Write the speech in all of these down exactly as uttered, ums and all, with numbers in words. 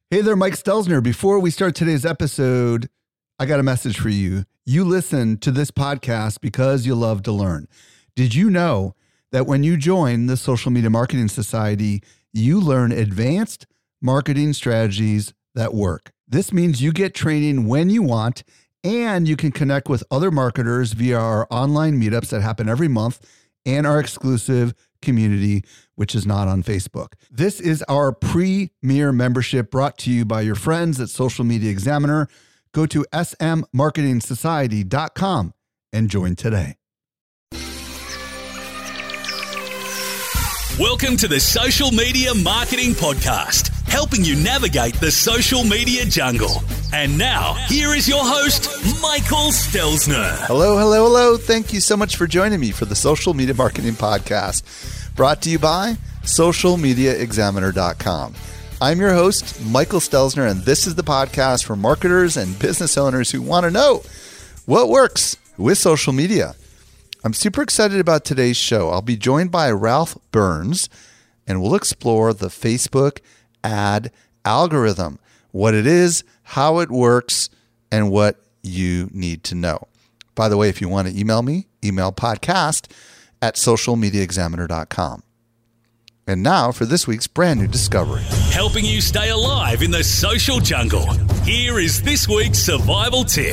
Hey there, Mike Stelzner. Before we start today's episode, I got a message for you. You listen to this podcast because you love to learn. Did you know that when you join the Social Media Marketing Society, you learn advanced marketing strategies that work? This means you get training when you want, and you can connect with other marketers via our online meetups that happen every month and our exclusive community, which is not on Facebook. This is our premier membership brought to you by your friends at Social Media Examiner. Go to s m marketing society dot com and join today. Welcome to the Social Media Marketing Podcast, helping you navigate the social media jungle. And now, here is your host, Michael Stelzner. Hello, hello, hello. Thank you so much for joining me for the Social Media Marketing Podcast, brought to you by social media examiner dot com. I'm your host, Michael Stelzner, and this is the podcast for marketers and business owners who want to know what works with social media. I'm super excited about today's show. I'll be joined by Ralph Burns, and we'll explore the Facebook ad algorithm, what it is, how it works, and what you need to know. By the way, if you want to email me, email podcast at social media examiner dot com. And now for this week's brand new discovery. Helping you stay alive in the social jungle. Here is this week's survival tip.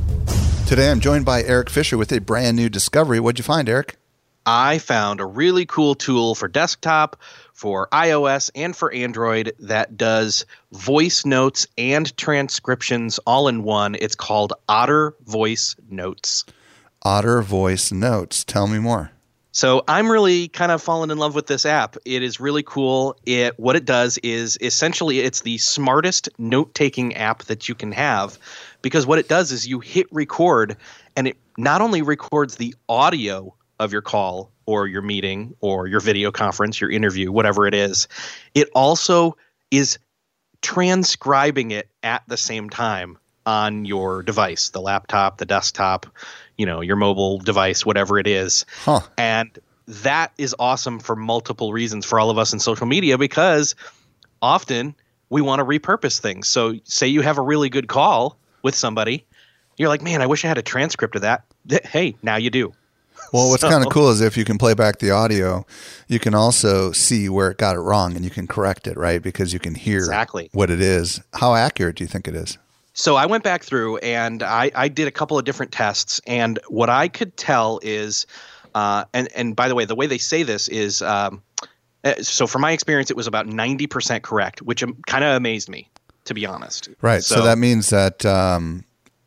Today I'm joined by Eric Fisher with a brand new discovery. What'd you find, Eric? I found a really cool tool for desktop, for iOS, and for Android that does voice notes and transcriptions all in one. It's called Otter Voice Notes. Otter Voice Notes. Tell me more. So I'm really kind of fallen in love with this app. It is really cool. It what it does is essentially it's the smartest note-taking app that you can have, because what it does is you hit record and it not only records the audio of your call or your meeting or your video conference, your interview, whatever it is, it also is transcribing it at the same time on your device, the laptop, the desktop, you know, your mobile device, whatever it is. Huh. And that is awesome for multiple reasons for all of us in social media, because often we want to repurpose things. So say you have a really good call with somebody, you're like, man, I wish I had a transcript of that. Hey, now you do. Well, what's So- kind of cool is if you can play back the audio, you can also see where it got it wrong and you can correct it, right? Because you can hear Exactly. what it is. How accurate do you think it is? So I went back through and I, I did a couple of different tests, and what I could tell is, uh, and, and by the way, the way they say this is, um, uh, so from my experience, it was about ninety percent correct, which um, kind of amazed me, to be honest. Right. So, so that means that um,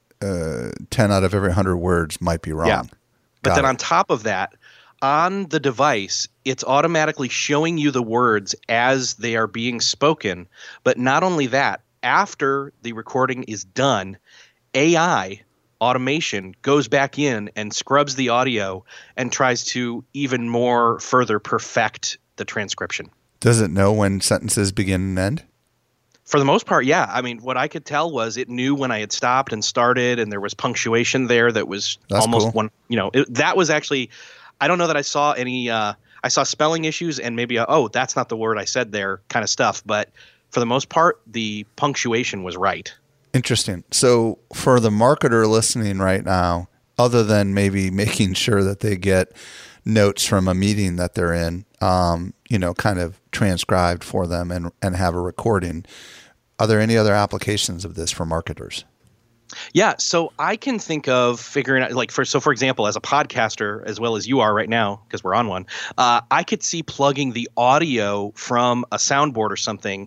uh, ten out of every one hundred words might be wrong. Yeah. But Got then it. on top of that, on the device, it's automatically showing you the words as they are being spoken. But not only that, after the recording is done, A I automation goes back in and scrubs the audio and tries to even more further perfect the transcription. Does it know when sentences begin and end? For the most part, yeah. I mean, what I could tell was it knew when I had stopped and started, and there was punctuation there that was That's almost cool. one, you know, it, that was actually, I don't know that I saw any, uh, I saw spelling issues and maybe, a, oh, that's not the word I said there kind of stuff. But for the most part, the punctuation was right. Interesting. So for the marketer listening right now, other than maybe making sure that they get notes from a meeting that they're in, um, you know, kind of transcribed for them and, and have a recording, are there any other applications of this for marketers? Yeah, so I can think of figuring out, like, for so for example, as a podcaster, as well as you are right now, because we're on one, uh, I could see plugging the audio from a soundboard or something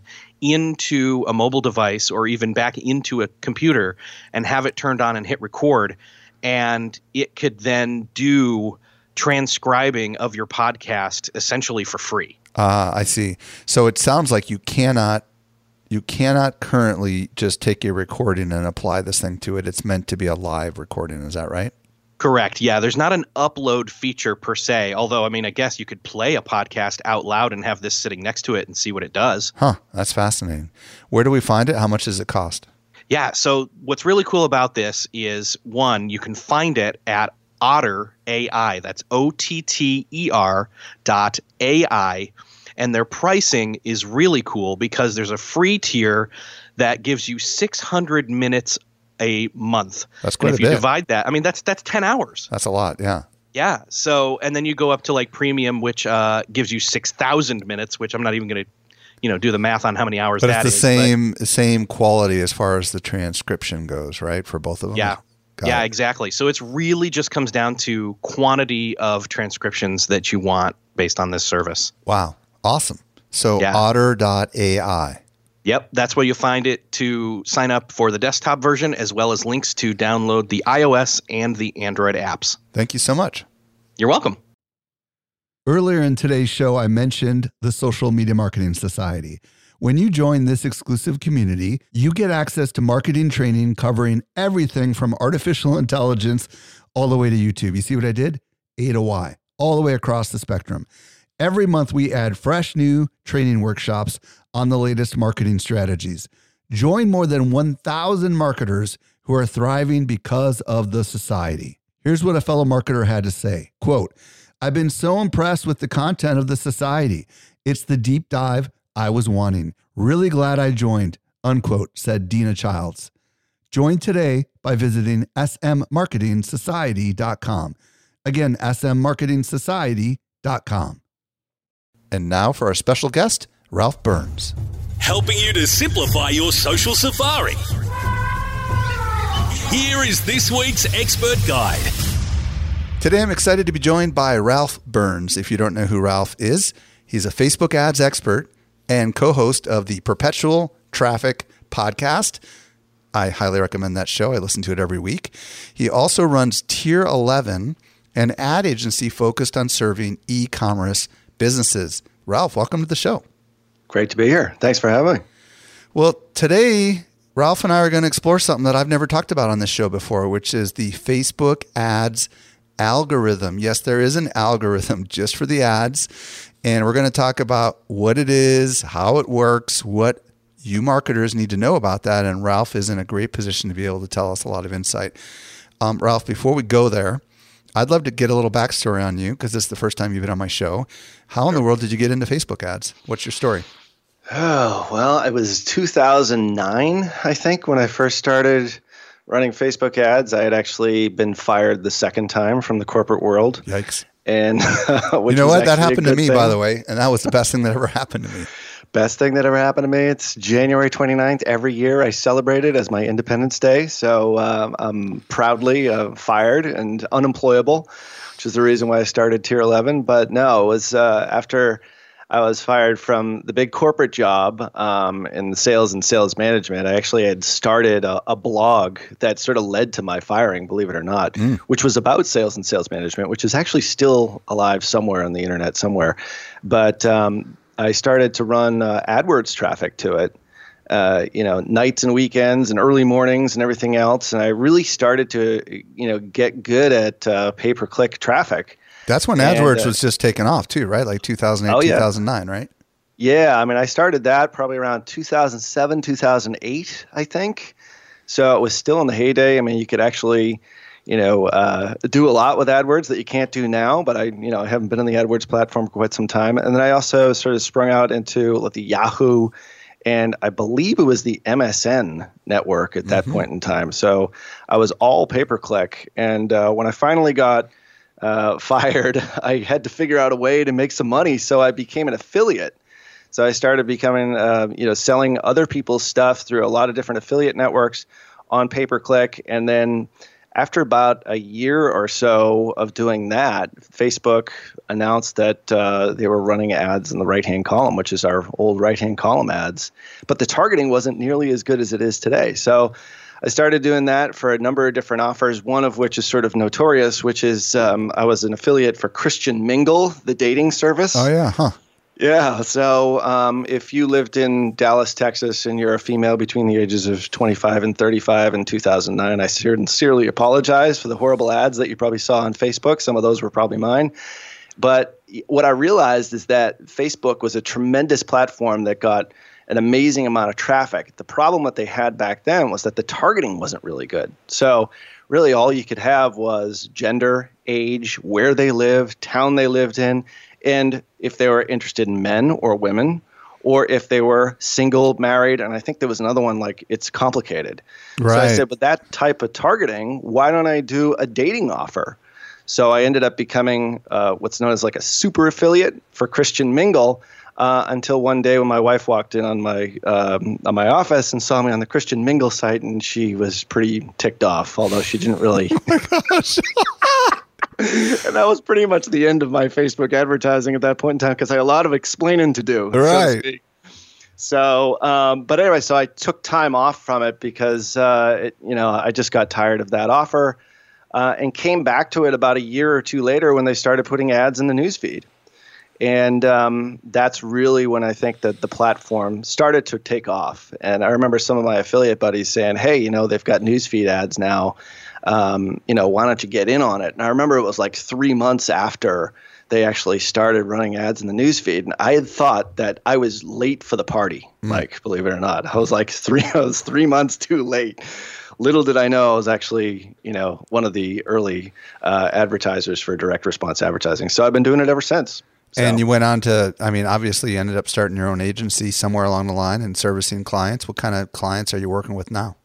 into a mobile device or even back into a computer and have it turned on and hit record, and it could then do transcribing of your podcast essentially for free. Ah, I see. So it sounds like you cannot you cannot currently just take a recording and apply this thing to it. It's meant to be a live recording. Is that right? Correct. Yeah, there's not an upload feature per se, although, I mean, I guess you could play a podcast out loud and have this sitting next to it and see what it does. Huh. That's fascinating. Where do we find it? How much does it cost? Yeah, so what's really cool about this is, one, you can find it at Otter A I. That's O T T E R dot A I. And their pricing is really cool because there's a free tier that gives you six hundred minutes a month. That's quite and if a you bit. divide that, I mean, that's that's ten hours. That's a lot, yeah. Yeah. So, and then you go up to like premium, which uh, gives you six thousand minutes, which I'm not even going to, you know, do the math on how many hours But that it's the is, same but, same quality as far as the transcription goes, right? For both of them? Yeah. Got yeah, it. exactly. So it's really just comes down to quantity of transcriptions that you want based on this service. Wow. Awesome. So Yeah. otter dot A I. Yep, that's where you find it to sign up for the desktop version, as well as links to download the iOS and the Android apps. Thank you so much. You're welcome. Earlier in today's show, I mentioned the Social Media Marketing Society. When you join this exclusive community, you get access to marketing training covering everything from artificial intelligence all the way to YouTube. You see what I did? A to Y, all the way across the spectrum. Every month, we add fresh new training workshops on the latest marketing strategies. Join more than one thousand marketers who are thriving because of the society. Here's what a fellow marketer had to say. Quote, I've been so impressed with the content of the society. It's the deep dive I was wanting. Really glad I joined, unquote, said Dina Childs. Join today by visiting s m marketing society dot com. Again, s m marketing society dot com. And now for our special guest, Ralph Burns. Helping you to simplify your social safari. Here is this week's expert guide. Today, I'm excited to be joined by Ralph Burns. If you don't know who Ralph is, he's a Facebook ads expert and co-host of the Perpetual Traffic podcast. I highly recommend that show. I listen to it every week. He also runs Tier eleven, an ad agency focused on serving e-commerce businesses. Ralph, welcome to the show. Great to be here. Thanks for having me. Well, today, Ralph and I are going to explore something that I've never talked about on this show before, which is the Facebook ads algorithm. Yes, there is an algorithm just for the ads, and we're going to talk about what it is, how it works, what you marketers need to know about that, and Ralph is in a great position to be able to tell us a lot of insight. Um, Ralph, before we go there, I'd love to get a little backstory on you because this is the first time you've been on my show. How in the world did you get into Facebook ads? What's your story? Oh, well, it was two thousand nine, I think, when I first started running Facebook ads. I had actually been fired the second time from the corporate world. Yikes. And you know what? That happened to me, by the way, and that was the best thing that ever happened to me. Best thing that ever happened to me. It's January twenty-ninth. Every year I celebrate it as my Independence Day. So um, I'm proudly uh, fired and unemployable, which is the reason why I started Tier eleven. But no, it was uh, after I was fired from the big corporate job um, in the sales and sales management. I actually had started a, a blog that sort of led to my firing, believe it or not, mm. which was about sales and sales management, which is actually still alive somewhere on the internet somewhere. But um, I started to run uh, AdWords traffic to it, uh, you know, nights and weekends and early mornings and everything else. And I really started to, you know, get good at uh, pay-per-click traffic. That's when and, AdWords uh, was just taken off too, right? Like two thousand eight, oh, yeah. two thousand nine, right? Yeah. I mean, I started that probably around two thousand seven, two thousand eight, I think. So it was still in the heyday. I mean, you could actually, you know, uh, do a lot with AdWords that you can't do now, but I, you know, I haven't been on the AdWords platform for quite some time. And then I also sort of sprung out into like, the Yahoo, and I believe it was the M S N network at that mm-hmm. point in time. So I was all pay-per-click. And uh, when I finally got uh, fired, I had to figure out a way to make some money. So I became an affiliate. So I started becoming, uh, you know, selling other people's stuff through a lot of different affiliate networks on pay-per-click. And then after about a year or so of doing that, Facebook announced that uh, they were running ads in the right-hand column, which is our old right-hand column ads. But the targeting wasn't nearly as good as it is today. So I started doing that for a number of different offers, one of which is sort of notorious, which is um, I was an affiliate for Christian Mingle, the dating service. Oh, yeah, huh. Yeah. So um, if you lived in Dallas, Texas, and you're a female between the ages of twenty-five and thirty-five in two thousand nine, I sincerely apologize for the horrible ads that you probably saw on Facebook. Some of those were probably mine. But what I realized is that Facebook was a tremendous platform that got an amazing amount of traffic. The problem that they had back then was that the targeting wasn't really good. So really all you could have was gender, age, where they lived, town they lived in. and if they were interested in men or women, or if they were single, married, and I think there was another one like it's complicated. Right. So I said, with that type of targeting, why don't I do a dating offer? So I ended up becoming uh, what's known as like a super affiliate for Christian Mingle uh, until one day when my wife walked in on my um, on my office and saw me on the Christian Mingle site, and she was pretty ticked off, although she didn't really. Oh my gosh. And that was pretty much the end of my Facebook advertising at that point in time because I had a lot of explaining to do. Right. So to speak. So, um, but anyway, so I took time off from it because, uh, it, you know, I just got tired of that offer uh, and came back to it about a year or two later when they started putting ads in the newsfeed. And um, that's really when I think that the platform started to take off. And I remember some of my affiliate buddies saying, hey, you know, they've got newsfeed ads now. Um, you know, why don't you get in on it? And I remember it was like three months after they actually started running ads in the newsfeed. And I had thought that I was late for the party, mm. like, believe it or not. I was like three, I was three months too late. Little did I know I was actually, you know, one of the early uh, advertisers for direct response advertising. So I've been doing it ever since. So. And you went on to, I mean, obviously you ended up starting your own agency somewhere along the line and servicing clients. What kind of clients are you working with now?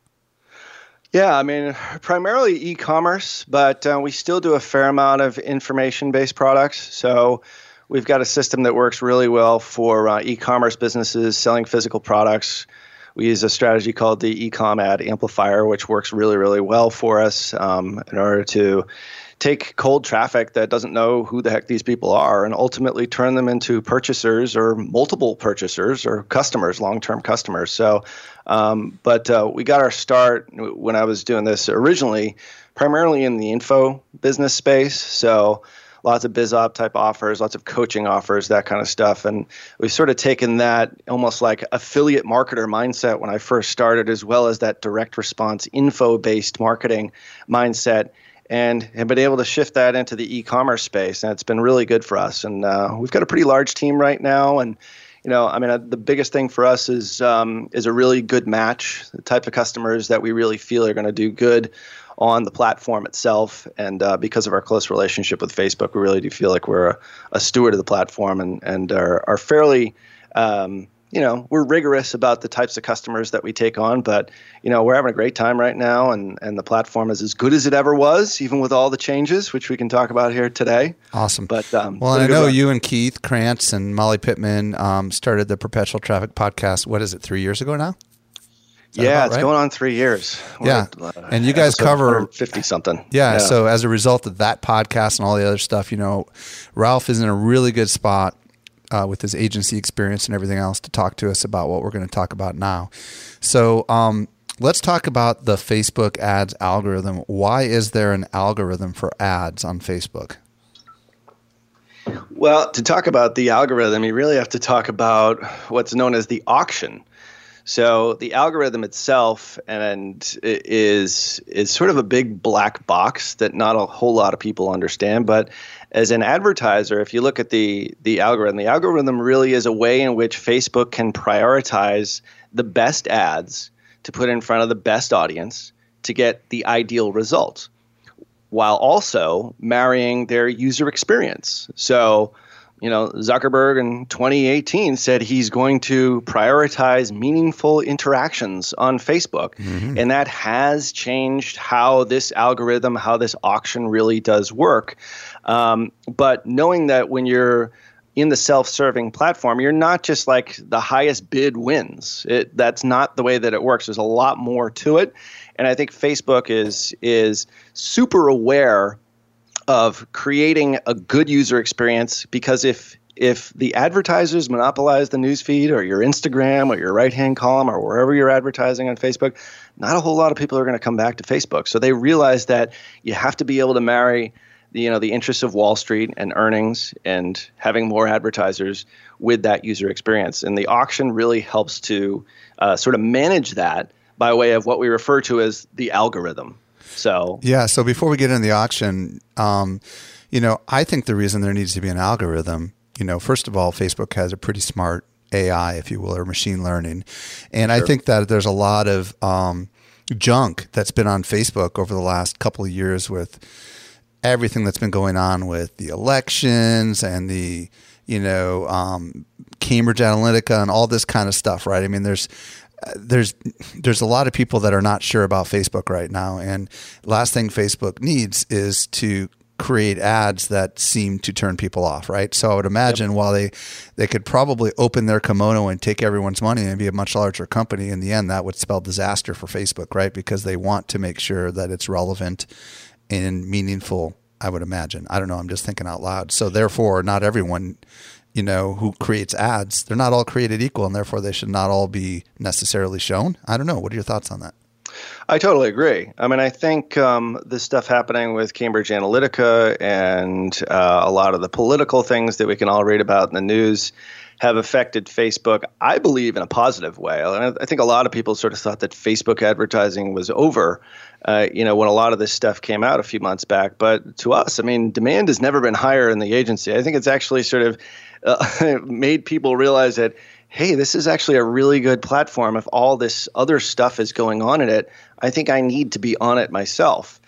Yeah, I mean, primarily e-commerce, but uh, we still do a fair amount of information-based products. So we've got a system that works really well for uh, e-commerce businesses selling physical products. We use a strategy called the e-com ad amplifier, which works really, really well for us um, in order to take cold traffic that doesn't know who the heck these people are and ultimately turn them into purchasers or multiple purchasers or customers, long-term customers. So, um, but uh, we got our start when I was doing this originally, primarily in the info business space. So lots of biz op type offers, lots of coaching offers, that kind of stuff. And we've sort of taken that almost like affiliate marketer mindset when I first started, as well as that direct response info-based marketing mindset, and have been able to shift that into the e-commerce space. And it's been really good for us. And uh, we've got a pretty large team right now. And, you know, I mean, uh, the biggest thing for us is um, is a really good match, the type of customers that we really feel are going to do good on the platform itself. And uh, because of our close relationship with Facebook, we really do feel like we're a, a steward of the platform and, and are, are fairly, um, you know, we're rigorous about the types of customers that we take on, but, you know, we're having a great time right now, and, and the platform is as good as it ever was, even with all the changes, which we can talk about here today. Awesome. But um, well, and I know you and Keith Krantz and Molly Pittman um, started the Perpetual Traffic podcast. What is it, three years ago now? Yeah, it's right? going on three years. We're yeah, at, uh, and you guys cover fifty something. Yeah, yeah, so as a result of that podcast and all the other stuff, you know, Ralph is in a really good spot uh, with his agency experience and everything else to talk to us about what we're going to talk about now. So um, let's talk about the Facebook ads algorithm. Why is there an algorithm for ads on Facebook? Well, to talk about the algorithm, you really have to talk about what's known as the auction. So the algorithm itself and is is sort of a big black box that not a whole lot of people understand. But as an advertiser, if you look at the the algorithm, the algorithm really is a way in which Facebook can prioritize the best ads to put in front of the best audience to get the ideal result, while also marrying their user experience. So, you know, Zuckerberg in twenty eighteen said he's going to prioritize meaningful interactions on Facebook. Mm-hmm. And that has changed how this algorithm, how this auction really does work. Um, but knowing that when you're in the self-serving platform, you're not just like the highest bid wins. It, that's not the way that it works. There's a lot more to it. And I think Facebook is is super aware of creating a good user experience, because if if the advertisers monopolize the newsfeed or your Instagram or your right-hand column or wherever you're advertising on Facebook, not a whole lot of people are going to come back to Facebook. So they realize that you have to be able to marry the, you know, the interests of Wall Street and earnings and having more advertisers with that user experience. And the auction really helps to uh, sort of manage that by way of what we refer to as the algorithm. So yeah. So before we get into the auction, um, you know, I think the reason there needs to be an algorithm, you know, first of all, Facebook has a pretty smart A I, if you will, or machine learning, and sure. I think that there's a lot of um, junk that's been on Facebook over the last couple of years with everything that's been going on with the elections and the, you know, um, Cambridge Analytica and all this kind of stuff, right? I mean, there's there's there's a lot of people that are not sure about Facebook right now, and last thing Facebook needs is to create ads that seem to turn people off, right? So I would imagine yep. while they they could probably open their kimono and take everyone's money and be a much larger company, in the end that would spell disaster for Facebook, right? Because they want to make sure that it's relevant and meaningful, I would imagine. I don't know, I'm just thinking out loud. So therefore, not everyone, you know, who creates ads, they're not all created equal, and therefore they should not all be necessarily shown. I don't know. What are your thoughts on that? I totally agree. I mean, I think um, this stuff happening with Cambridge Analytica and uh, a lot of the political things that we can all read about in the news have affected Facebook, I believe, in a positive way. And I think a lot of people sort of thought that Facebook advertising was over, uh, you know, when a lot of this stuff came out a few months back. But to us, I mean, demand has never been higher in the agency. I think it's actually sort of uh, made people realize that, hey, this is actually a really good platform. If all this other stuff is going on in it, I think I need to be on it myself.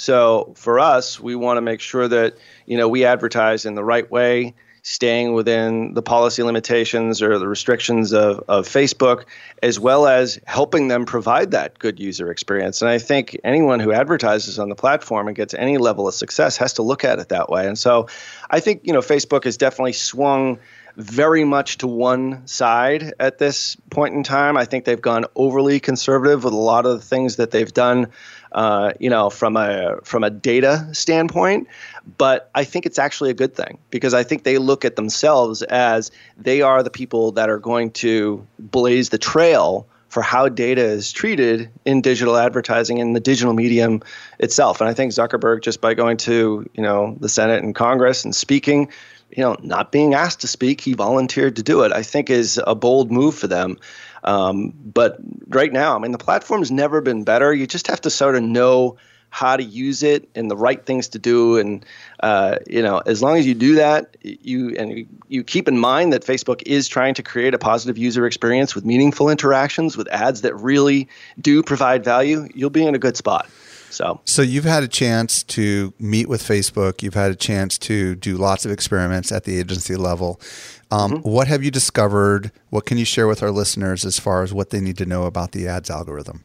So for us, we want to make sure that, you know, we advertise in the right way, staying within the policy limitations or the restrictions of, of Facebook, as well as helping them provide that good user experience. And I think anyone who advertises on the platform and gets any level of success has to look at it that way. And so I think, you know, Facebook has definitely swung very much to one side at this point in time. I think they've gone overly conservative with a lot of the things that they've done, uh, you know, from a from a data standpoint. But I think it's actually a good thing, because I think they look at themselves as they are the people that are going to blaze the trail for how data is treated in digital advertising and the digital medium itself. And I think Zuckerberg, just by going to, you know, the Senate and Congress and speaking, you know, not being asked to speak, he volunteered to do it, I think is a bold move for them. Um, but right now, I mean, the platform's never been better. You just have to sort of know how to use it and the right things to do. And, uh, you know, as long as you do that, you and you, you keep in mind that Facebook is trying to create a positive user experience with meaningful interactions, with ads that really do provide value, you'll be in a good spot. So, so you've had a chance to meet with Facebook. You've had a chance to do lots of experiments at the agency level. Um, mm-hmm. What have you discovered? What can you share with our listeners as far as what they need to know about the ads algorithm?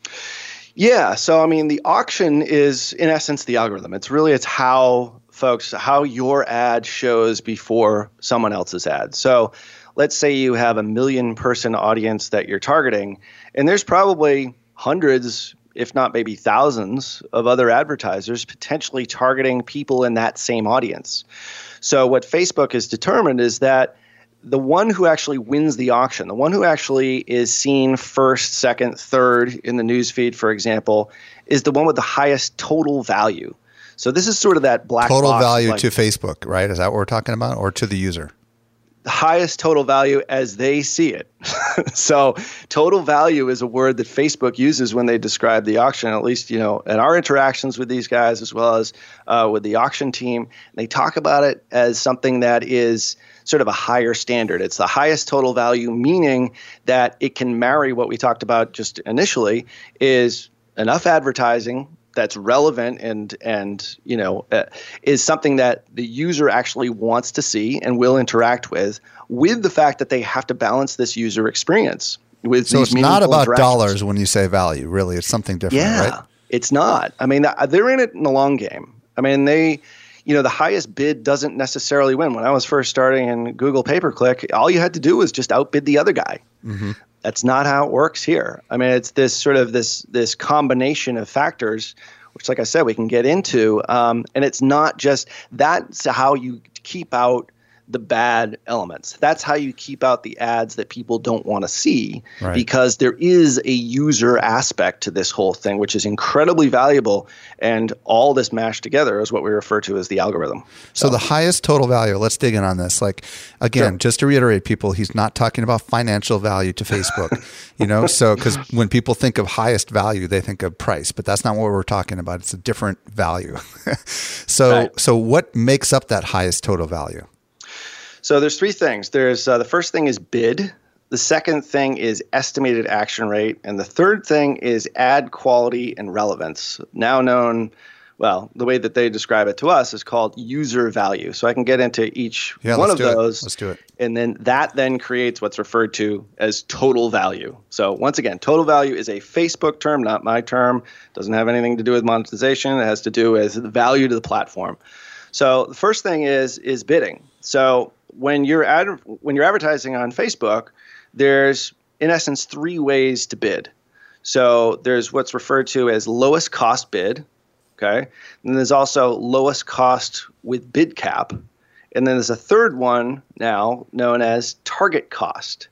Yeah. So, I mean, the auction is, in essence, the algorithm. It's really, it's how folks, how your ad shows before someone else's ad. So let's say you have a million person audience that you're targeting, and there's probably hundreds, if not maybe thousands of other advertisers potentially targeting people in that same audience. So what Facebook has determined is that the one who actually wins the auction, the one who actually is seen first, second, third in the newsfeed, for example, is the one with the highest total value. So this is sort of that black total box, value like, to Facebook, right? Is that what we're talking about, or to the user? The highest total value as they see it. So total value is a word that Facebook uses when they describe the auction, at least, you know, in our interactions with these guys, as well as uh, with the auction team. They talk about it as something that is sort of a higher standard. It's the highest total value, meaning that it can marry what we talked about just initially, is enough advertising that's relevant and, and you know, uh, is something that the user actually wants to see and will interact with, with the fact that they have to balance this user experience with so these it's not about dollars when you say value, really. It's something different, yeah, right? It's not. I mean, they're in it in the long game. I mean, they, you know, the highest bid doesn't necessarily win. When I was first starting in Google pay-per-click, all you had to do was just outbid the other guy. Mm-hmm. That's not how it works here. I mean, it's this sort of this this combination of factors, which, like I said, we can get into. Um, and it's not just that's how you keep out the bad elements. That's how you keep out the ads that people don't want to see, right, because there is a user aspect to this whole thing, which is incredibly valuable. And all this mashed together is what we refer to as the algorithm. So, so the highest total value, let's dig in on this. Like, again, sure. just to reiterate, people, he's not talking about financial value to Facebook, you know, so because when people think of highest value, they think of price, but that's not what we're talking about. It's a different value. so, right. so what makes up that highest total value? So there's three things. There's uh, the first thing is bid. The second thing is estimated action rate. And the third thing is ad quality and relevance, now known well, the way that they describe it to us is called user value. So I can get into each yeah, one let's of do those. It. Let's do it. And then that then creates what's referred to as total value. So once again, total value is a Facebook term, not my term. Doesn't have anything to do with monetization. It has to do with the value to the platform. So the first thing is is bidding. So when you're ad, when you're advertising on Facebook, there's in essence three ways to bid. So there's what's referred to as lowest cost bid. Okay. And there's also lowest cost with bid cap. And then there's a third one now known as target cost.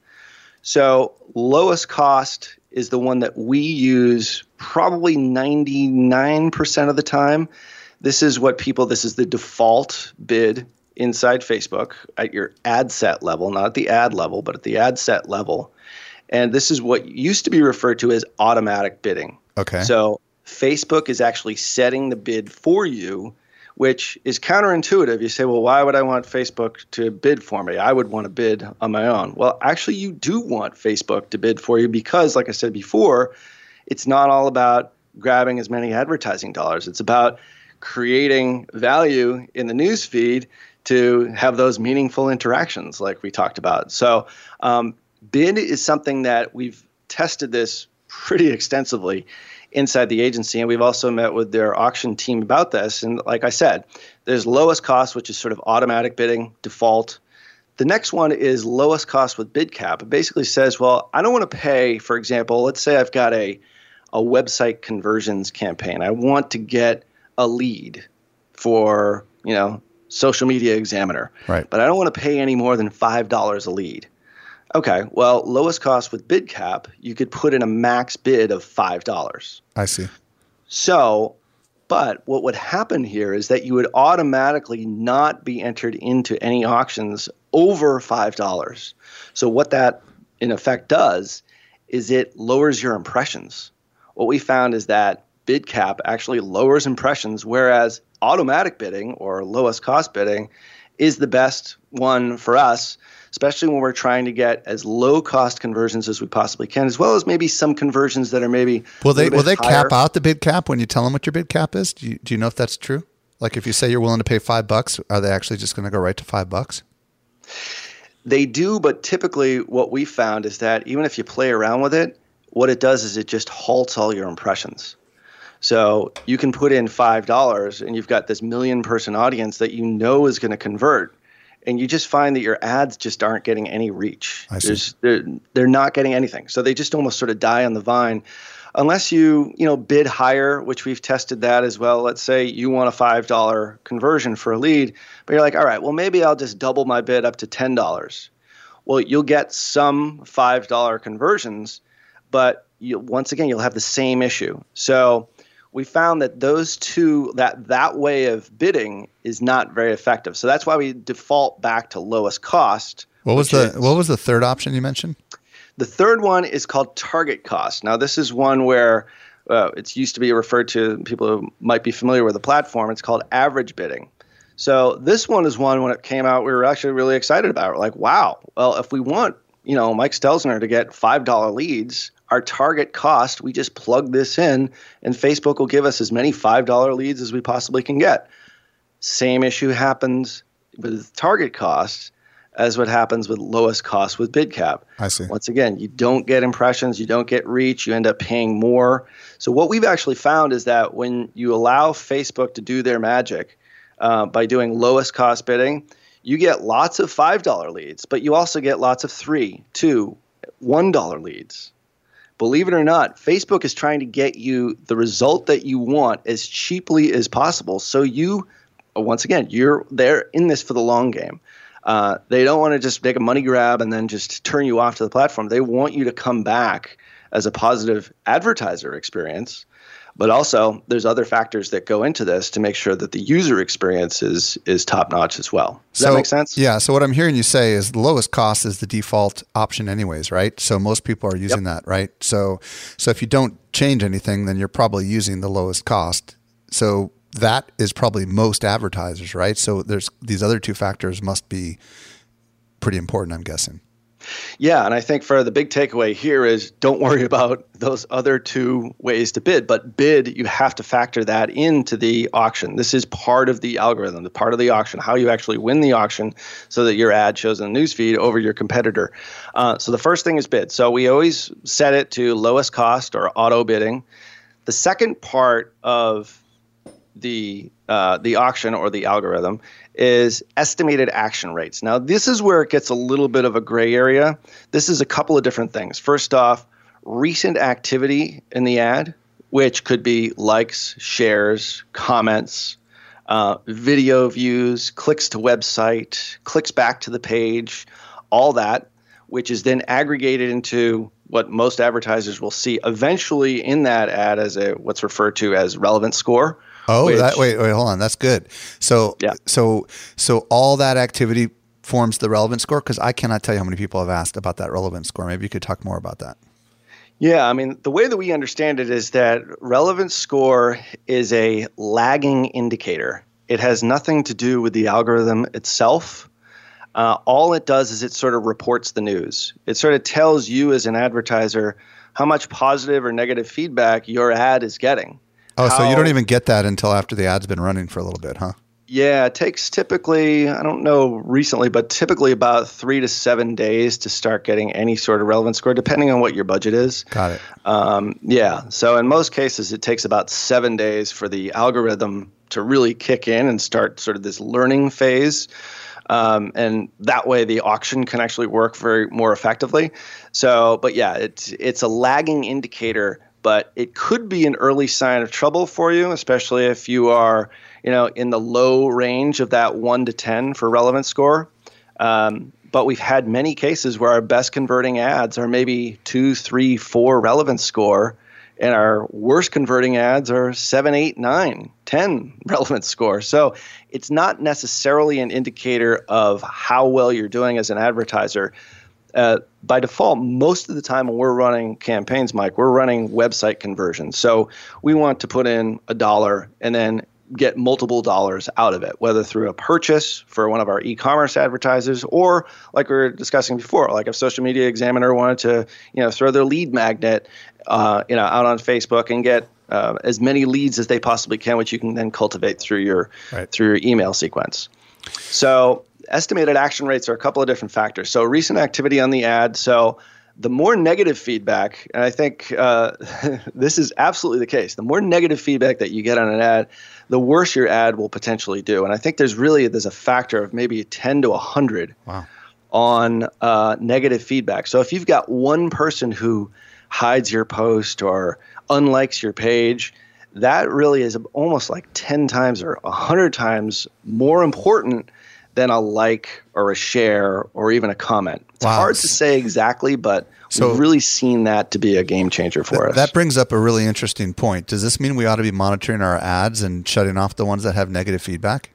So lowest cost is the one that we use probably ninety-nine percent of the time. This is what people, this is the default bid inside Facebook at your ad set level, not at the ad level, but at the ad set level. And this is what used to be referred to as automatic bidding. Okay. So Facebook is actually setting the bid for you, which is counterintuitive. You say, well, why would I want Facebook to bid for me? I would want to bid on my own. Well, actually, you do want Facebook to bid for you because, like I said before, it's not all about grabbing as many advertising dollars. It's about creating value in the news feed to have those meaningful interactions like we talked about. So um, bid is something that we've tested this pretty extensively inside the agency, and we've also met with their auction team about this. And like I said, there's lowest cost, which is sort of automatic bidding, default. The next one is lowest cost with bid cap. It basically says, well, I don't want to pay, for example, let's say I've got a, a website conversions campaign. I want to get a lead for, you know, Social Media Examiner, right? But I don't want to pay any more than five dollars a lead. Okay, well, lowest cost with bid cap, you could put in a max bid of five dollars. I see. So, but what would happen here is that you would automatically not be entered into any auctions over five dollars. So what that in effect does is it lowers your impressions. What we found is that bid cap actually lowers impressions, whereas automatic bidding or lowest cost bidding is the best one for us, especially when we're trying to get as low cost conversions as we possibly can, as well as maybe some conversions that are maybe will they will they higher. cap out the bid cap when you tell them what your bid cap is? Do you, do you know if that's true? Like if you say you're willing to pay five bucks, are they actually just going to go right to five bucks? They do, but typically what we found is that even if you play around with it, what it does is it just halts all your impressions. So you can put in five dollars and you've got this million person audience that you know is going to convert. And you just find that your ads just aren't getting any reach. I see. They're, they're not getting anything. So they just almost sort of die on the vine unless you, you know, bid higher, which we've tested that as well. Let's say you want a five dollar conversion for a lead, but you're like, all right, well, maybe I'll just double my bid up to ten dollars. Well, you'll get some five dollar conversions, but you, once again, you'll have the same issue. So we found that those two, that that way of bidding is not very effective. So that's why we default back to lowest cost. What was the is, what was the third option you mentioned? The third one is called target cost. Now, this is one where uh, it's used to be referred to, people who might be familiar with the platform, it's called average bidding. So this one is one when it came out, we were actually really excited about it. We're like, wow, well, if we want, you know, Mike Stelzner to get five dollar leads, our target cost, we just plug this in and Facebook will give us as many five dollar leads as we possibly can get. Same issue happens with target cost as what happens with lowest cost with bid cap. I see. Once again, you don't get impressions, you don't get reach, you end up paying more. So what we've actually found is that when you allow Facebook to do their magic uh, by doing lowest cost bidding, you get lots of five dollar leads, but you also get lots of three, two, one dollar leads. Believe it or not, Facebook is trying to get you the result that you want as cheaply as possible. So you, once again, you're they're in this for the long game. Uh, they don't want to just make a money grab and then just turn you off to the platform. They want you to come back as a positive advertiser experience. But also, there's other factors that go into this to make sure that the user experience is is top notch as well. Does so, that make sense? Yeah. So what I'm hearing you say is the lowest cost is the default option, anyways, right? So most people are using Yep. that, right? So so if you don't change anything, then you're probably using the lowest cost. So that is probably most advertisers, right? So there's these other two factors must be pretty important, I'm guessing. Yeah, and I think for the big takeaway here is don't worry about those other two ways to bid, but bid, you have to factor that into the auction. This is part of the algorithm, the part of the auction, how you actually win the auction so that your ad shows in the newsfeed over your competitor. Uh, so the first thing is bid. So we always set it to lowest cost or auto bidding. The second part of the uh, the auction or the algorithm is estimated action rates. Now, this is where it gets a little bit of a gray area. This is a couple of different things. First off, recent activity in the ad, which could be likes, shares, comments, uh, video views, clicks to website, clicks back to the page, all that, which is then aggregated into what most advertisers will see eventually in that ad as a what's referred to as relevant score. Oh, which, that wait, wait, hold on. That's good. So, yeah. so, so all that activity forms the relevant score. Because I cannot tell you how many people have asked about that relevant score. Maybe you could talk more about that. Yeah, I mean, the way that we understand it is that relevant score is a lagging indicator. It has nothing to do with the algorithm itself. Uh, all it does is it sort of reports the news. It sort of tells you as an advertiser how much positive or negative feedback your ad is getting. Oh, How, so you don't even get that until after the ad's been running for a little bit, huh? Yeah, it takes typically, I don't know recently, but typically about three to seven days to start getting any sort of relevant score, depending on what your budget is. Got it. Um, yeah, so in most cases, it takes about seven days for the algorithm to really kick in and start sort of this learning phase. Um, and that way the auction can actually work very more effectively. So, but yeah, it's it's a lagging indicator, but it could be an early sign of trouble for you, especially if you are, you know, in the low range of that one to ten for relevant score. Um, but we've had many cases where our best converting ads are maybe two, three, four relevant score, and our worst converting ads are seven, eight, nine, ten relevant score. So it's not necessarily an indicator of how well you're doing as an advertiser. Uh, by default, most of the time when we're running campaigns, Mike, we're running website conversions. So we want to put in a dollar and then get multiple dollars out of it, whether through a purchase for one of our e-commerce advertisers, or like we were discussing before, like if Social Media Examiner wanted to, you know, throw their lead magnet, uh, you know, out on Facebook and get uh, as many leads as they possibly can, which you can then cultivate through your right. through your email sequence. So estimated action rates are a couple of different factors. So recent activity on the ad. So the more negative feedback, and I think uh, this is absolutely the case, the more negative feedback that you get on an ad, the worse your ad will potentially do. And I think there's really, there's a factor of maybe ten to one hundred wow. on uh, negative feedback. So if you've got one person who hides your post or unlikes your page, that really is almost like ten times or one hundred times more important than a like or a share or even a comment. It's wow. hard to say exactly, but so, we've really seen that to be a game changer for th- us. That brings up a really interesting point. Does this mean we ought to be monitoring our ads and shutting off the ones that have negative feedback?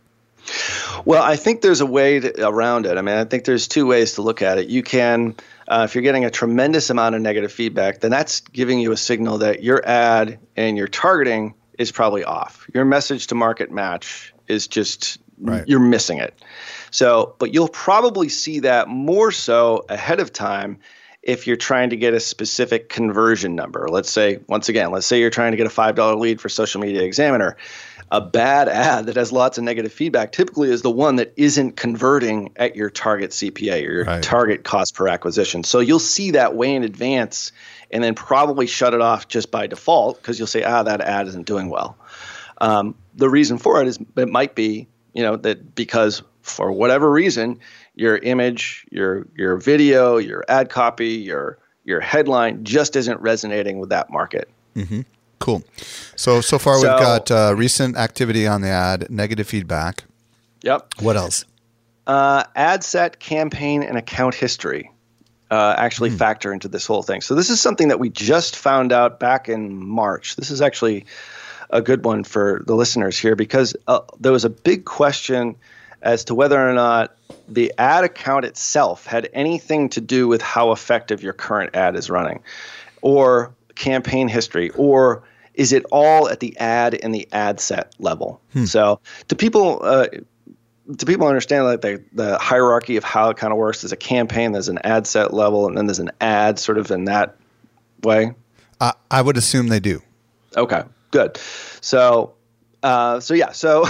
Well, I think there's a way to, around it. I mean, I think there's two ways to look at it. You can, uh, if you're getting a tremendous amount of negative feedback, then that's giving you a signal that your ad and your targeting is probably off. Your message to market match is just, right. you're missing it. So, but you'll probably see that more so ahead of time if you're trying to get a specific conversion number. Let's say, once again, let's say you're trying to get a five dollar lead for Social Media Examiner. A bad ad that has lots of negative feedback typically is the one that isn't converting at your target C P A or your right. target cost per acquisition. So you'll see that way in advance and then probably shut it off just by default because you'll say, ah, that ad isn't doing well. Um, the reason for it is it might be, you know, that because for whatever reason, your image, your your video, your ad copy, your your headline just isn't resonating with that market. Mm-hmm. Cool. So, so far so, we've got uh, recent activity on the ad, negative feedback. Yep. What else? Uh, ad set, campaign, and account history uh, actually mm. factor into this whole thing. So this is something that we just found out back in March. This is actually a good one for the listeners here because uh, there was a big question as to whether or not the ad account itself had anything to do with how effective your current ad is running, or campaign history, or is it all at the ad and the ad set level? Hmm. So to people, uh, do people understand like the, the hierarchy of how it kind of works? There's a campaign, there's an ad set level, and then there's an ad sort of in that way? Uh, I would assume they do. Okay, good. So, uh, so yeah, so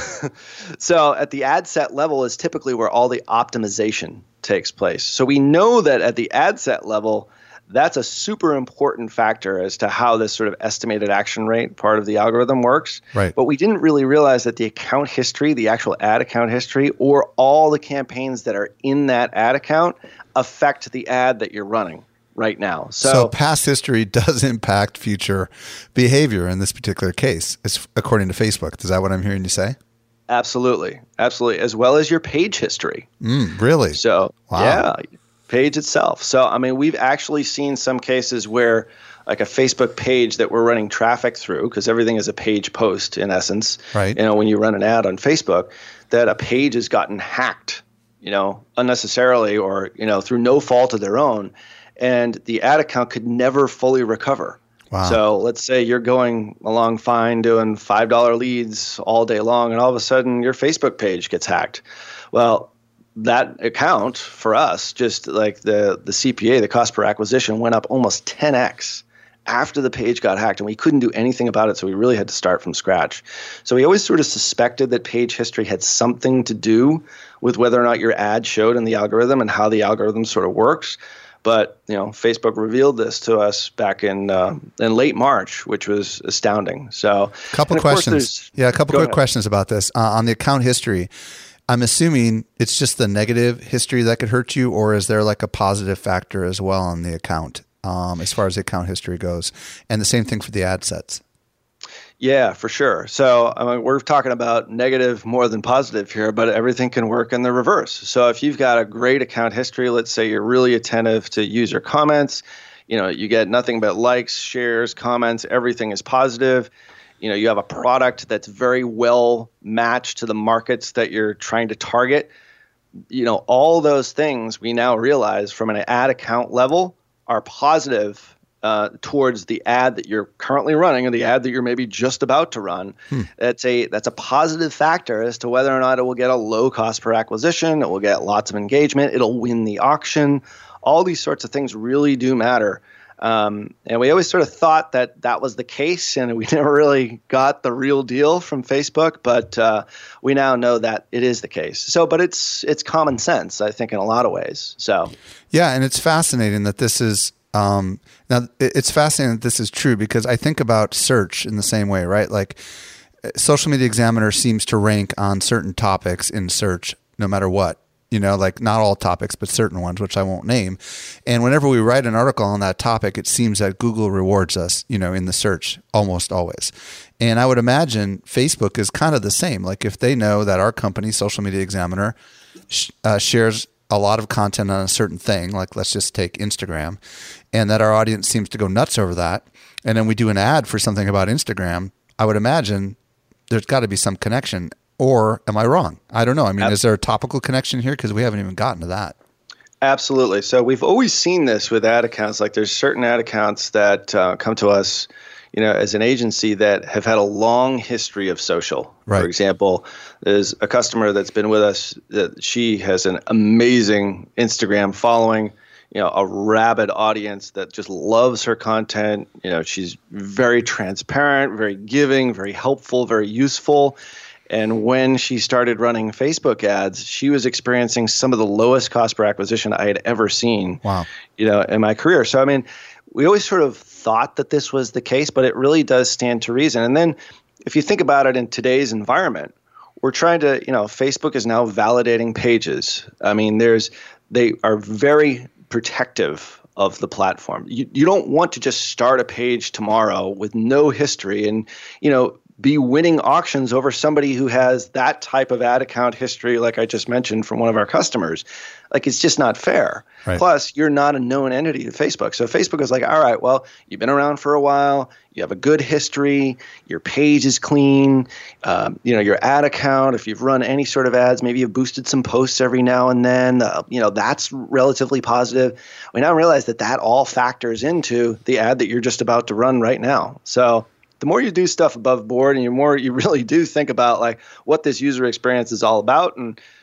so at the ad set level is typically where all the optimization takes place. So we know that at the ad set level, that's a super important factor as to how this sort of estimated action rate part of the algorithm works. Right. But we didn't really realize that the account history, the actual ad account history, or all the campaigns that are in that ad account affect the ad that you're running right now. So, so past history does impact future behavior in this particular case, it's according to Facebook. Is that what I'm hearing you say? Absolutely. Absolutely. As well as your page history. Mm, really? So, wow. yeah, page itself. So, I mean, we've actually seen some cases where like a Facebook page that we're running traffic through, because everything is a page post in essence. Right. You know, when you run an ad on Facebook, that a page has gotten hacked, you know, unnecessarily or, you know, through no fault of their own. And the ad account could never fully recover. Wow. So let's say you're going along fine doing five dollar leads all day long, and all of a sudden your Facebook page gets hacked. Well, that account for us, just like the, the C P A, the cost per acquisition, went up almost ten x after the page got hacked, and we couldn't do anything about it, so we really had to start from scratch. So we always sort of suspected that page history had something to do with whether or not your ad showed in the algorithm and how the algorithm sort of works. But, you know, Facebook revealed this to us back in uh, in late March, which was astounding. So, a couple questions. Yeah, a couple quick ahead. questions about this. Uh, on the account history, I'm assuming it's just the negative history that could hurt you, or is there like a positive factor as well on the account um, as far as the account history goes? And the same thing for the ad sets. Yeah, for sure. So I mean, we're talking about negative more than positive here, but everything can work in the reverse. So if you've got a great account history, let's say you're really attentive to user comments, you know, you get nothing but likes, shares, comments, everything is positive. You know, you have a product that's very well matched to the markets that you're trying to target. You know, all those things we now realize from an ad account level are positive Uh, towards the ad that you're currently running or the ad that you're maybe just about to run. Hmm. That's a that's a positive factor as to whether or not it will get a low cost per acquisition, it will get lots of engagement, it'll win the auction. All these sorts of things really do matter. Um, and we always sort of thought that that was the case, and we never really got the real deal from Facebook, but uh, we now know that it is the case. So, but it's it's common sense, I think, in a lot of ways. So, yeah, and it's fascinating that this is Um, now it's fascinating that this is true, because I think about search in the same way, right? Like Social Media Examiner seems to rank on certain topics in search, no matter what, you know, like not all topics, but certain ones, which I won't name. And whenever we write an article on that topic, it seems that Google rewards us, you know, in the search almost always. And I would imagine Facebook is kind of the same. Like if they know that our company, Social Media Examiner, sh- uh, shares a lot of content on a certain thing, like let's just take Instagram, and that our audience seems to go nuts over that, and then we do an ad for something about Instagram, I would imagine there's got to be some connection. Or am I wrong? I don't know. I mean, Absolutely. Is there a topical connection here? Because we haven't even gotten to that. Absolutely. So we've always seen this with ad accounts. Like there's certain ad accounts that uh, come to us, you know, as an agency that have had a long history of social. Right. For example, there's a customer that's been with us that she has an amazing Instagram following, you know, a rabid audience that just loves her content. You know, she's very transparent, very giving, very helpful, very useful. And when she started running Facebook ads, she was experiencing some of the lowest cost per acquisition I had ever seen. Wow. You know, in my career. So, I mean, we always sort of thought that this was the case, but it really does stand to reason. And then if you think about it in today's environment, we're trying to, you know, Facebook is now validating pages. I mean, there's, they are very protective of the platform. You, you don't want to just start a page tomorrow with no history and, you know, be winning auctions over somebody who has that type of ad account history, like I just mentioned from one of our customers. Like, it's just not fair. Right. Plus, you're not a known entity to Facebook. So Facebook is like, all right, well, you've been around for a while. You have a good history. Your page is clean. Um, you know, your ad account, if you've run any sort of ads, maybe you've boosted some posts every now and then, uh, you know, that's relatively positive. We now realize that that all factors into the ad that you're just about to run right now. So the more you do stuff above board and the more you really do think about like what this user experience is all about, and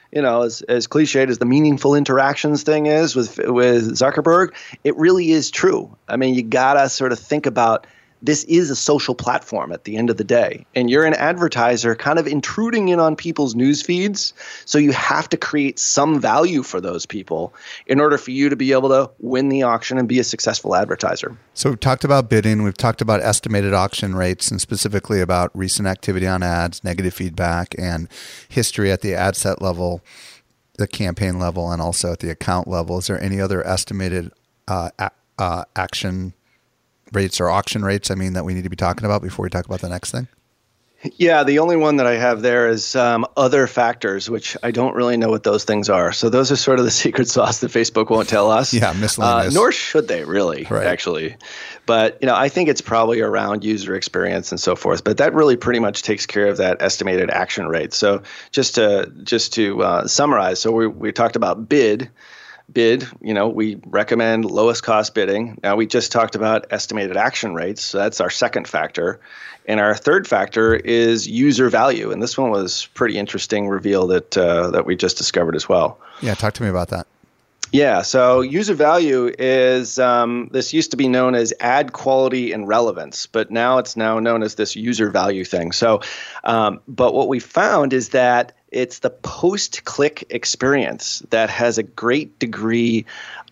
you know, as, as cliched as the meaningful interactions thing is with with Zuckerberg, it really is true. I mean, you gotta sort of think about this is a social platform at the end of the day, and you're an advertiser kind of intruding in on people's news feeds. So you have to create some value for those people in order for you to be able to win the auction and be a successful advertiser. So we've talked about bidding, we've talked about estimated auction rates, and specifically about recent activity on ads, negative feedback, and history at the ad set level, the campaign level, and also at the account level. Is there any other estimated uh, a- uh, action rates or auction rates, I mean, that we need to be talking about before we talk about the next thing? Yeah, the only one that I have there is um, other factors, which I don't really know what those things are. So those are sort of the secret sauce that Facebook won't tell us. Yeah, miscellaneous. Uh, nor should they really, right. actually. But, you know, I think it's probably around user experience and so forth. But that really pretty much takes care of that estimated action rate. So just to just to uh, summarize, so we we talked about bid. Bid, you know, we recommend lowest cost bidding. Now we just talked about estimated action rates. So that's our second factor. And our third factor is user value. And this one was pretty interesting reveal that uh, that we just discovered as well. Yeah, talk to me about that. Yeah, so user value is, um, this used to be known as ad quality and relevance, but now it's now known as this user value thing. So, um, but what we found is that it's the post-click experience that has a great degree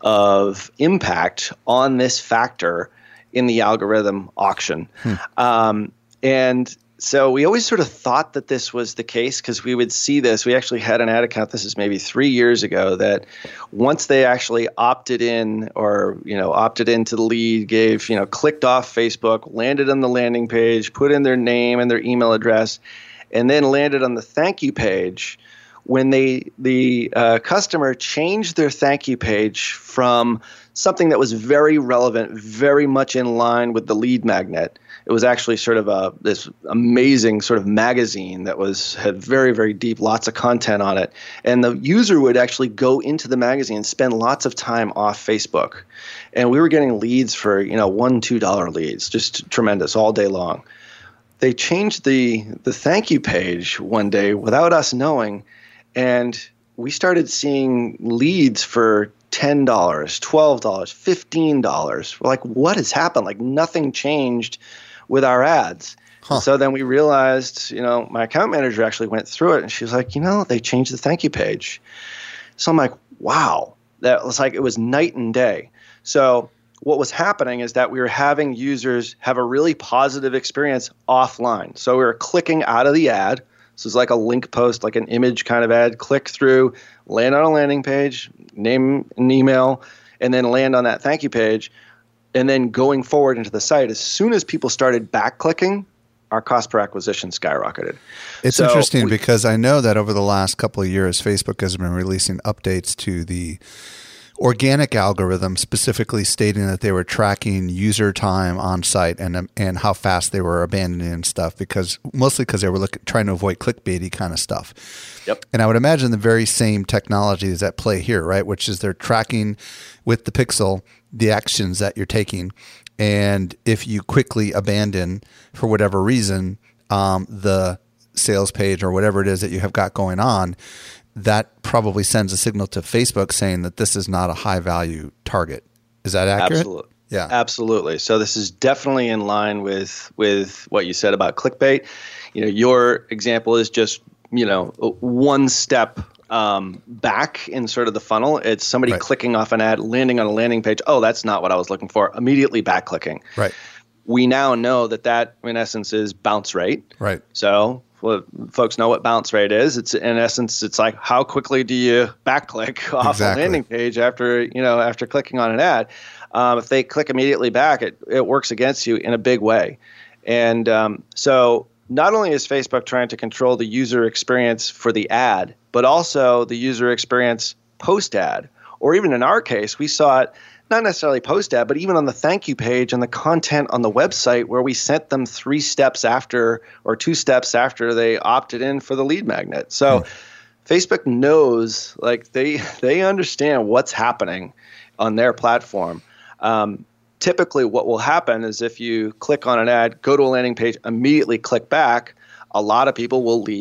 of impact on this factor in the algorithm auction. Hmm. Um, and so we always sort of thought that this was the case because we would see this. We actually had an ad account, this is maybe three years ago, that once they actually opted in or, you know, opted into the lead, gave, you know, clicked off Facebook, landed on the landing page, put in their name and their email address, and then landed on the thank you page, when they the uh, customer changed their thank you page from something that was very relevant, very much in line with the lead magnet. It was actually sort of a this amazing sort of magazine that was had very, very deep, lots of content on it. And the user would actually go into the magazine and spend lots of time off Facebook. And we were getting leads for, you know, one, two dollar leads, just tremendous all day long. They changed the the thank you page one day without us knowing, and we started seeing leads for ten dollars, twelve dollars, fifteen dollars. We're like, what has happened? Like nothing changed with our ads. Huh. So then we realized, you know, my account manager actually went through it, and she was like, you know, they changed the thank you page. So I'm like, wow, that was like, it was night and day. So what was happening is that we were having users have a really positive experience offline. So we were clicking out of the ad. This is like a link post, like an image kind of ad. Click through, land on a landing page, name an email, and then land on that thank you page. And then going forward into the site, as soon as people started back clicking, our cost per acquisition skyrocketed. It's so interesting we, because I know that over the last couple of years, Facebook has been releasing updates to the organic algorithm, specifically stating that they were tracking user time on site and and how fast they were abandoning and stuff, because mostly because they were looking, trying to avoid clickbaity kind of stuff. Yep. And I would imagine the very same technology is at play here, right? Which is they're tracking with the pixel the actions that you're taking. And if you quickly abandon for whatever reason um, the sales page or whatever it is that you have got going on, that probably sends a signal to Facebook saying that this is not a high value target. Is that accurate? Absolutely. Yeah. Absolutely. So this is definitely in line with with what you said about clickbait. You know, your example is just, you know, one step um, back in sort of the funnel. It's somebody right. clicking off an ad, landing on a landing page. Oh, that's not what I was looking for. Immediately back clicking. Right. We now know that that in essence is bounce rate. Right. So well, folks know what bounce rate is. It's in essence, it's like how quickly do you back click off exactly. a landing page after, you know, after clicking on an ad. Um, if they click immediately back, it, it works against you in a big way. And um, so not only is Facebook trying to control the user experience for the ad, but also the user experience post-ad. Or even in our case, we saw it not necessarily post-ad, but even on the thank you page and the content on the website where we sent them three steps after or two steps after they opted in for the lead magnet. So mm. Facebook knows, like they they understand what's happening on their platform. Um, typically what will happen is if you click on an ad, go to a landing page, immediately click back, a lot of people will leave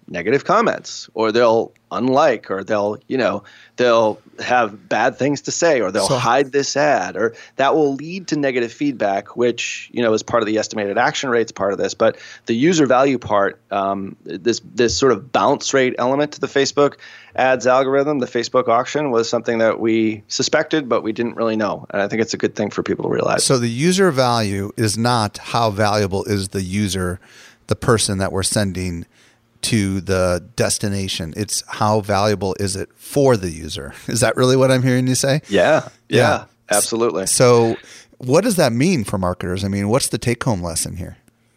negative comments, or they'll unlike, or they'll, you know, they'll have bad things to say, or they'll So- hide this ad, or that will lead to negative feedback, which, you know, is part of the estimated action rates part of this. But the user value part, um, this this sort of bounce rate element to the Facebook ads algorithm, the Facebook auction, was something that we suspected, but we didn't really know. And I think it's a good thing for people to realize. So the user value is not how valuable is the user, the person that we're sending to the destination. It's how valuable is it for the user. Is that really what I'm hearing you say? Yeah, yeah, Yeah. absolutely. So what does that mean for marketers? I mean, what's the take-home lesson here?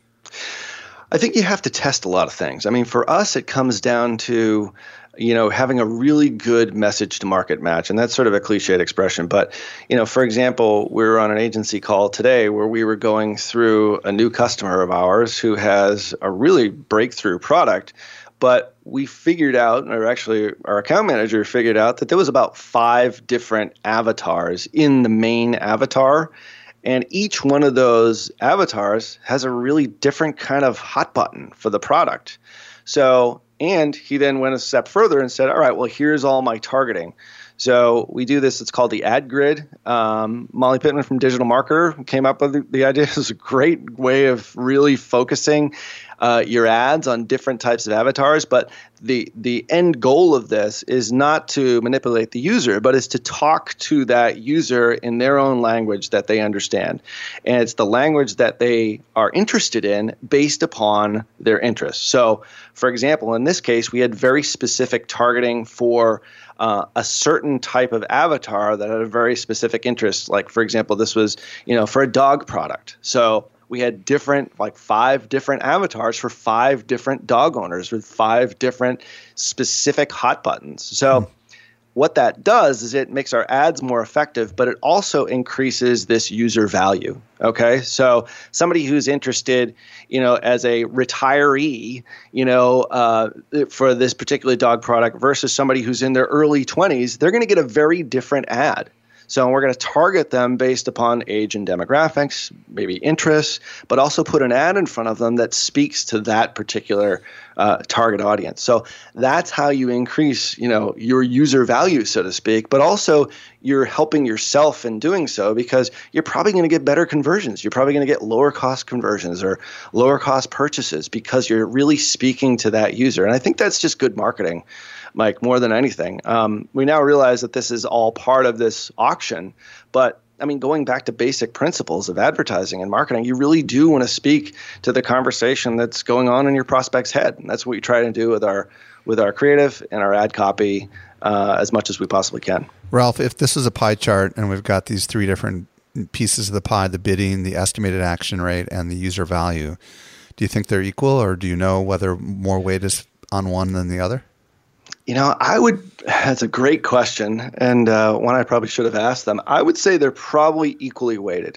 I think you have to test a lot of things. I mean, for us, it comes down to, you know, having a really good message to market match. And that's sort of a cliched expression. But, you know, for example, we were on an agency call today where we were going through a new customer of ours who has a really breakthrough product. But we figured out, or actually our account manager figured out, that there was about five different avatars in the main avatar. And each one of those avatars has a really different kind of hot button for the product. So, and he then went a step further and said, all right, well, here's all my targeting. So we do this. It's called the ad grid. Um, Molly Pittman from Digital Marketer came up with the, the idea. It was a great way of really focusing uh, your ads on different types of avatars. But the the end goal of this is not to manipulate the user, but is to talk to that user in their own language that they understand. And it's the language that they are interested in based upon their interests. So, for example, in this case, we had very specific targeting for Uh, a certain type of avatar that had a very specific interest. Like, for example, this was, you know, for a dog product. So we had different, like five different avatars for five different dog owners with five different specific hot buttons. So mm. what that does is it makes our ads more effective, but it also increases this user value. Okay, so somebody who's interested, you know, as a retiree, you know, uh, for this particular dog product versus somebody who's in their early twenties, they're going to get a very different ad. So we're going to target them based upon age and demographics, maybe interests, but also put an ad in front of them that speaks to that particular uh, target audience. So that's how you increase, you know, your user value, so to speak, but also you're helping yourself in doing so because you're probably going to get better conversions. You're probably going to get lower cost conversions or lower cost purchases because you're really speaking to that user. And I think that's just good marketing, Mike, more than anything. Um, we now realize that this is all part of this auction, but I mean, going back to basic principles of advertising and marketing, you really do want to speak to the conversation that's going on in your prospect's head. And that's what we try to do with our with our creative and our ad copy uh, as much as we possibly can. Ralph, if this is a pie chart and we've got these three different pieces of the pie, the bidding, the estimated action rate, and the user value, do you think they're equal, or do you know whether more weight is on one than the other? You know, I would, that's a great question, and uh, one I probably should have asked them. I would say they're probably equally weighted,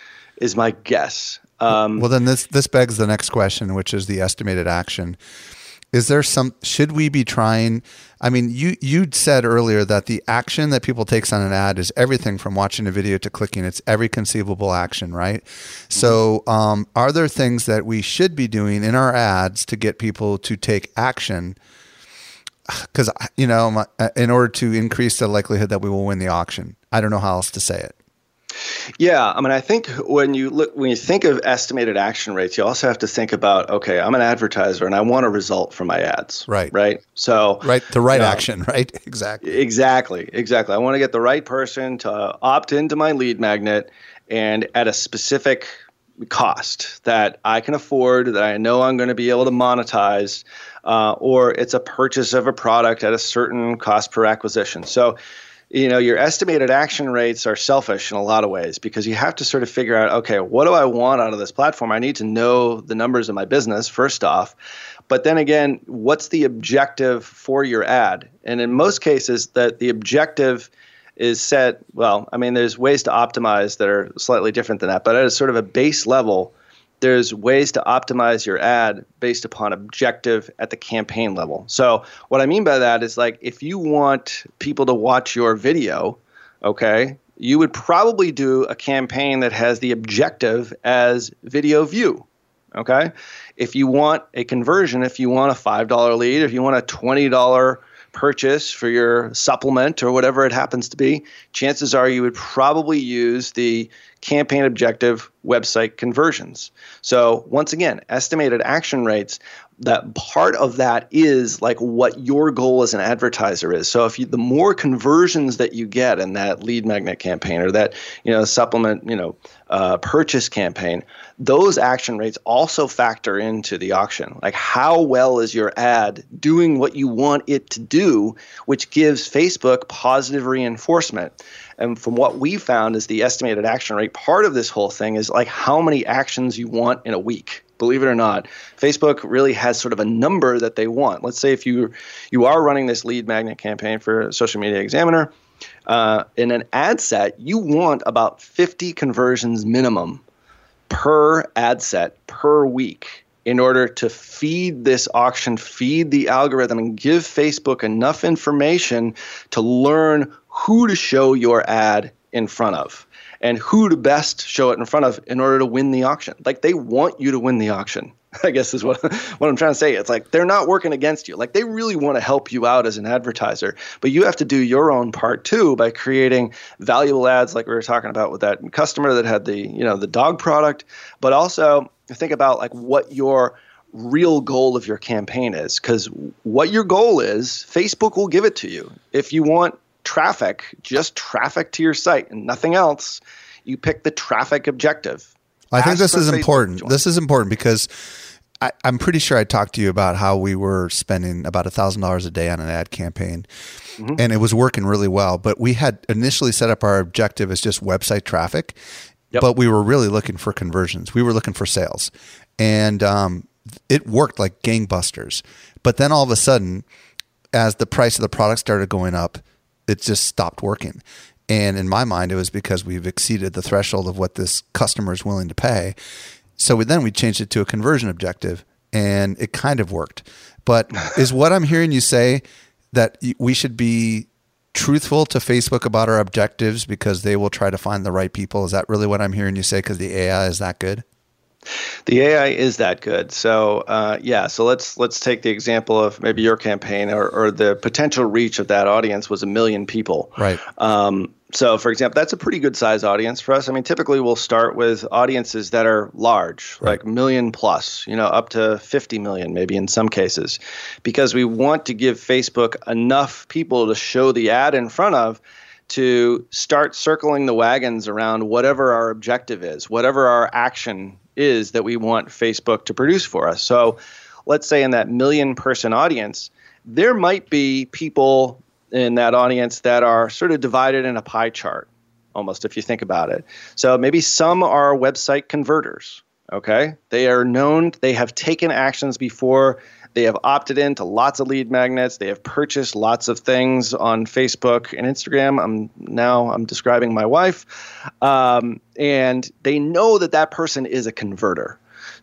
is my guess. Um, well, then this this begs the next question, which is the estimated action. Is there some, should we be trying, I mean, you you'd said earlier that the action that people takes on an ad is everything from watching a video to clicking. It's every conceivable action, right? So um, are there things that we should be doing in our ads to get people to take action? Because, you know, in order to increase the likelihood that we will win the auction. I don't know how else to say it. Yeah, I mean, I think when you look, when you think of estimated action rates, you also have to think about, okay, I'm an advertiser and I want a result from my ads. Right. Right. So, right. The right you know, action, right? Exactly. Exactly. Exactly. I want to get the right person to opt into my lead magnet and at a specific cost that I can afford, that I know I'm going to be able to monetize, uh, or it's a purchase of a product at a certain cost per acquisition. So, you know, your estimated action rates are selfish in a lot of ways because you have to sort of figure out, okay, what do I want out of this platform? I need to know the numbers of my business, first off. But then again, what's the objective for your ad? And in most cases, that the objective is set, well, I mean, there's ways to optimize that are slightly different than that. But at a sort of a base level, there's ways to optimize your ad based upon objective at the campaign level. So what I mean by that is, like, if you want people to watch your video, okay, you would probably do a campaign that has the objective as video view, Okay. If you want a conversion, if you want a five dollar lead, if you want a twenty dollar purchase for your supplement or whatever it happens to be, chances are you would probably use the campaign objective website conversions. So once again, estimated action rates, that part of that is like what your goal as an advertiser is. So if you, the more conversions that you get in that lead magnet campaign or that, you know, supplement, you know, uh, purchase campaign, those action rates also factor into the auction. Like how well is your ad doing what you want it to do, which gives Facebook positive reinforcement. And from what we found is the estimated action rate, part of this whole thing is like how many actions you want in a week. Believe it or not, Facebook really has sort of a number that they want. Let's say if you you are running this lead magnet campaign for Social Media Examiner, uh, in an ad set, you want about fifty conversions minimum per ad set per week in order to feed this auction, feed the algorithm, and give Facebook enough information to learn who to show your ad in front of and who to best show it in front of in order to win the auction. Like they want you to win the auction, I guess is what, what I'm trying to say. It's like they're not working against you. Like they really want to help you out as an advertiser, but you have to do your own part too by creating valuable ads like we were talking about with that customer that had the, you know, the dog product, but also think about like what your real goal of your campaign is, because what your goal is, Facebook will give it to you. If you want traffic, just traffic to your site and nothing else, you pick the traffic objective. I think this is important. This is important because I, I'm pretty sure I talked to you about how we were spending about one thousand dollars a day on an ad campaign, mm-hmm. and it was working really well. But we had initially set up our objective as just website traffic, yep. but we were really looking for conversions. We were looking for sales. And um, it worked like gangbusters. But then all of a sudden, as the price of the product started going up, it just stopped working. And in my mind, it was because we've exceeded the threshold of what this customer is willing to pay. So we, then we changed it to a conversion objective, and it kind of worked. But is what I'm hearing you say that we should be truthful to Facebook about our objectives because they will try to find the right people? Is that really what I'm hearing you say because the A I is that good? The A I is that good. So uh, yeah, so let's let's take the example of maybe your campaign or, or the potential reach of that audience was a million people. Right. Um, so for example, that's a pretty good size audience for us. I mean, typically we'll start with audiences that are large, right. like million plus, you know, up to fifty million maybe in some cases, because we want to give Facebook enough people to show the ad in front of to start circling the wagons around whatever our objective is, whatever our action is that we want Facebook to produce for us. So let's say in that million person audience, there might be people in that audience that are sort of divided in a pie chart, almost if you think about it. So maybe some are website converters, okay? They are known, they have taken actions before, they have opted into lots of lead magnets, they have purchased lots of things on Facebook and Instagram. I'm now I'm describing my wife. Um, and they know that that person is a converter.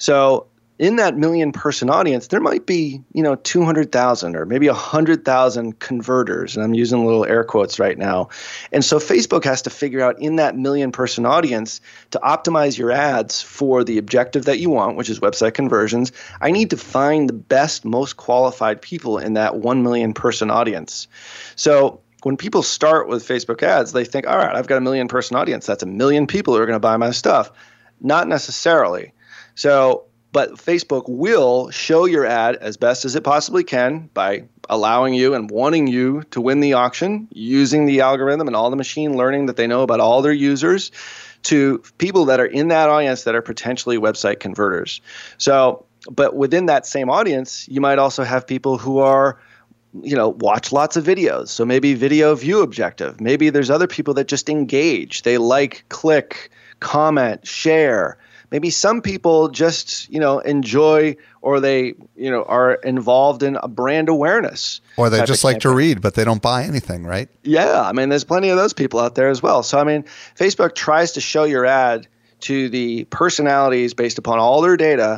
So in that million person audience, there might be, you know, two hundred thousand or maybe one hundred thousand converters. And I'm using little air quotes right now. And so Facebook has to figure out in that million person audience to optimize your ads for the objective that you want, which is website conversions. I need to find the best, most qualified people in that one million person audience. So when people start with Facebook ads, they think, all right, I've got a million person audience. That's a million people who are going to buy my stuff. Not necessarily. So But Facebook will show your ad as best as it possibly can by allowing you and wanting you to win the auction, using the algorithm and all the machine learning that they know about all their users to people that are in that audience that are potentially website converters. So, but within that same audience, you might also have people who are, you know, watch lots of videos. So maybe video view objective. Maybe there's other people that just engage. They like, click, comment, share. Maybe some people just, you know, enjoy or they, you know, are involved in a brand awareness. Or they just like to read, but they don't buy anything, right? Yeah. I mean, there's plenty of those people out there as well. So, I mean, Facebook tries to show your ad to the personalities based upon all their data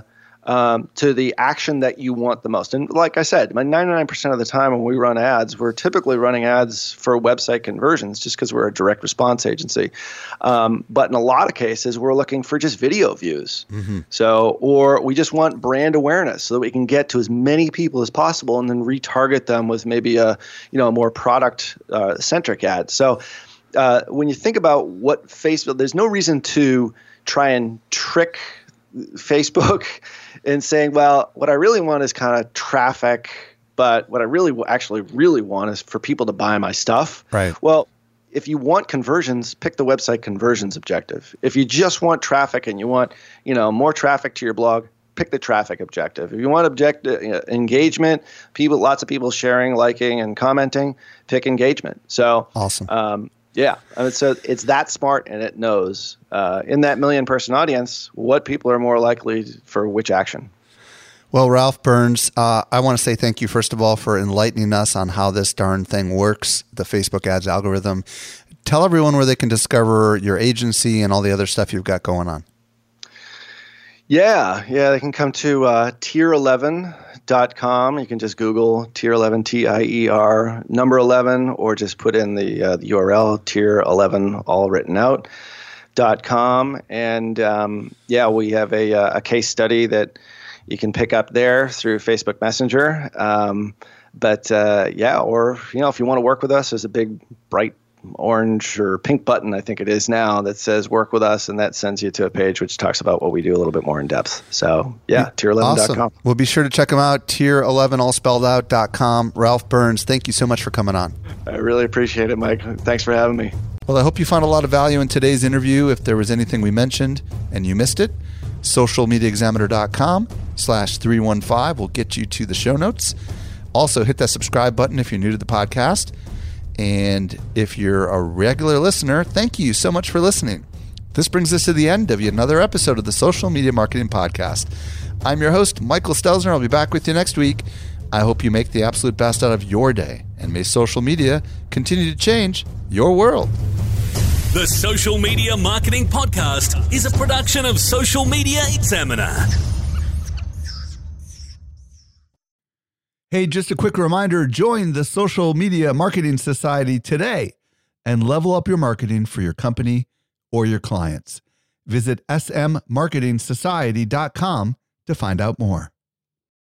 um, to the action that you want the most. And like I said, my ninety-nine percent of the time when we run ads, we're typically running ads for website conversions just because we're a direct response agency. Um, but in a lot of cases, we're looking for just video views. Mm-hmm. So, or we just want brand awareness so that we can get to as many people as possible and then retarget them with maybe a, you know, a more product uh, centric ad. So uh, when you think about what Facebook, there's no reason to try and trick Facebook in saying, well, what I really want is kind of traffic, but what I really actually really want is for people to buy my stuff. Right. Well, if you want conversions, pick the website conversions objective. If you just want traffic and you want, you know, more traffic to your blog, pick the traffic objective. If you want object uh, engagement, people, lots of people sharing, liking, and commenting, pick engagement. So awesome. Um, Yeah, I mean, so it's that smart, and it knows uh, in that million person audience what people are more likely for which action. Well, Ralph Burns, uh, I want to say thank you, first of all, for enlightening us on how this darn thing works, the Facebook ads algorithm. Tell everyone where they can discover your agency and all the other stuff you've got going on. Yeah, yeah, they can come to uh, tier eleven dot com. You can just Google tier eleven, T I E R, number eleven, or just put in the, uh, the U R L, tier eleven, all written out, dot com. And um, yeah, we have a, a case study that you can pick up there through Facebook Messenger. Um, but uh, yeah, or, you know, if you want to work with us, there's a big, bright orange or pink button, I think it is now, that says work with us, and that sends you to a page which talks about what we do a little bit more in depth. So yeah, tier eleven dot com. Awesome. Well, be sure to check them out, tier eleven all spelled out dot com. Ralph Burns, thank you so much for coming on. I really appreciate it, Mike. Thanks for having me. Well, I hope you found a lot of value in today's interview. If there was anything we mentioned and you missed it, social media examiner dot com slash three one five will get you to the show notes. Also, hit that subscribe button if you're new to the podcast. And if you're a regular listener, thank you so much for listening. This brings us to the end of yet another episode of the Social Media Marketing Podcast. I'm your host, Michael Stelzner. I'll be back with you next week. I hope you make the absolute best out of your day, and may social media continue to change your world. The Social Media Marketing Podcast is a production of Social Media Examiner. Hey, just a quick reminder, join the Social Media Marketing Society today and level up your marketing for your company or your clients. Visit s m marketing society dot com to find out more.